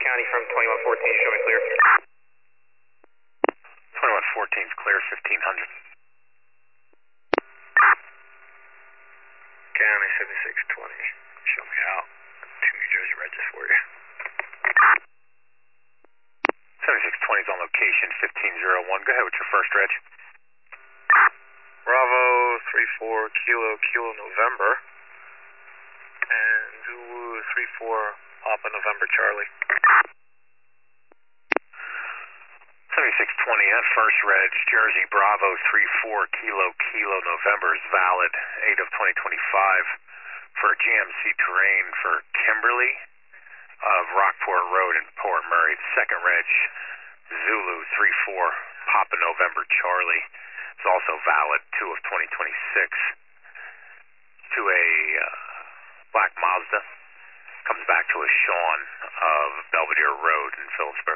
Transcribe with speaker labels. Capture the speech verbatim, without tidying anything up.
Speaker 1: County from twenty-one fourteen, show me clear.
Speaker 2: twenty-one fourteen is clear, fifteen hundred.
Speaker 1: County seventy-six twenty, show me out. Two New Jersey Regis for you.
Speaker 2: seventy-six twenty is on location, fifteen oh one. Go ahead with your first reg.
Speaker 1: Bravo three four Kilo Kilo November. And Zulu three four Papa November Charlie.
Speaker 2: seventy-six twenty, that first reg, Jersey Bravo three four Kilo Kilo November is valid, eight of twenty twenty-five for G M C Terrain for Kimberly of Rockport Road in Port Murray. Second reg, Zulu three four Papa November Charlie is also valid, two of twenty twenty-six to a uh, black Mazda. Comes back to a Sean of Belvedere Road in Phillipsburg.